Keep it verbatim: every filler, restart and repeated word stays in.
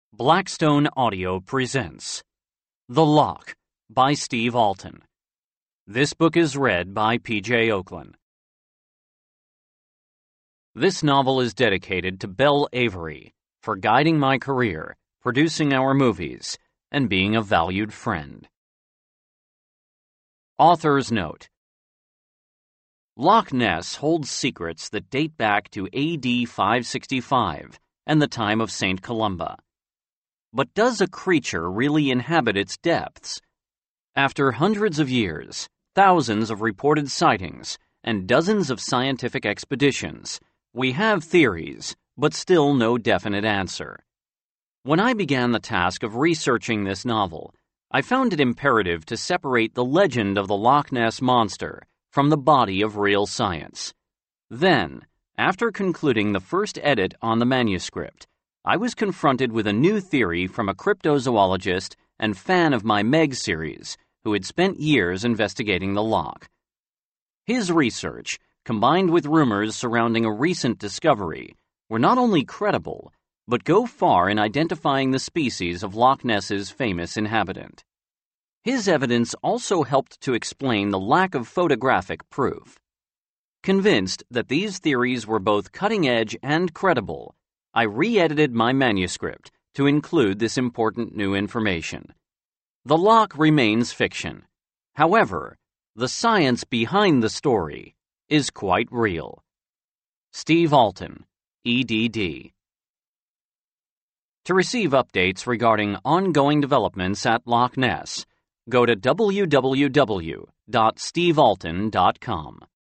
Blackstone Audio presents The Lock by Steve Alten. This book is read by P J Oakland. This novel is dedicated to Belle Avery for guiding my career, producing our movies, and being a valued friend. Author's note: Loch Ness holds secrets that date back to A D five sixty-five and the time of Saint Columba. But does a creature really inhabit its depths? After hundreds of years, thousands of reported sightings, and dozens of scientific expeditions, we have theories, but still no definite answer. When I began the task of researching this novel, I found it imperative to separate the legend of the Loch Ness Monster from the body of real science. Then, after concluding the first edit on the manuscript, I was confronted with a new theory from a cryptozoologist and fan of my Meg series who had spent years investigating the loch. His research, combined with rumors surrounding a recent discovery, were not only credible, but go far in identifying the species of Loch Ness's famous inhabitant. His evidence also helped to explain the lack of photographic proof. Convinced that these theories were both cutting-edge and credible, I re-edited my manuscript to include this important new information. The loch remains fiction. However, the science behind the story is quite real. Steve Alten, E D D. To receive updates regarding ongoing developments at Loch Ness, go to w w w dot steve alten dot com.